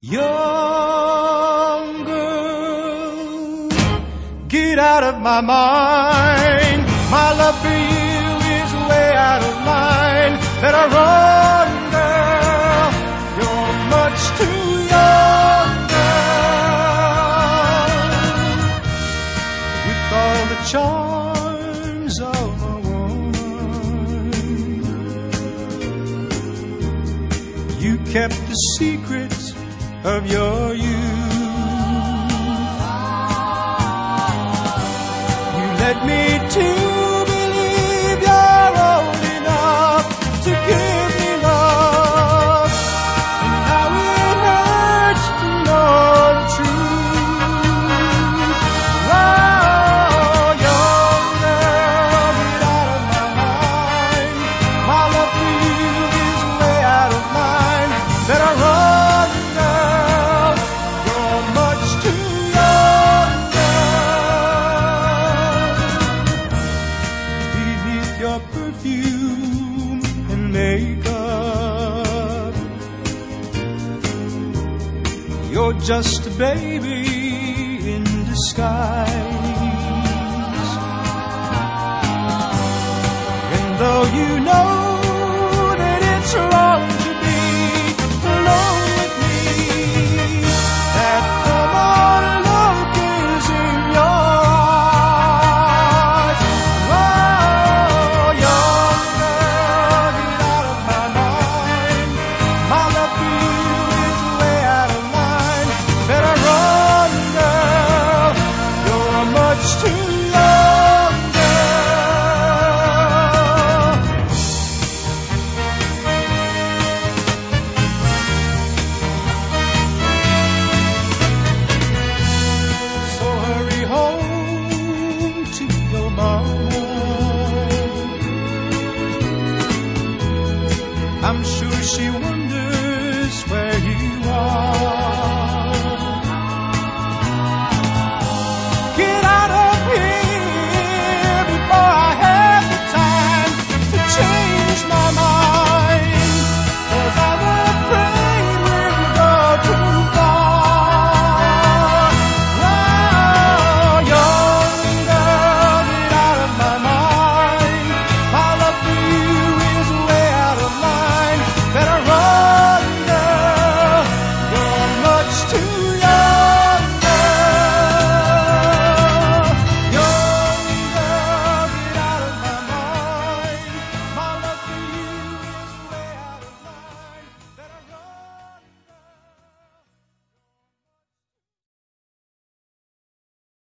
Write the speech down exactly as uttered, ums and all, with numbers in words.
Young girl, get out of my mind. My love for you is way out of line. Better run, girl, you're much too young, girl. With all the charms of a woman, you kept the secrets of your youth. You led me to believe you're old enough to give me love, and now it hurts to know the truth. Oh, young girl, get out of my mind. My love for you is way out of line. Better run. Perfume and makeup, you're just a baby in disguise. And though you know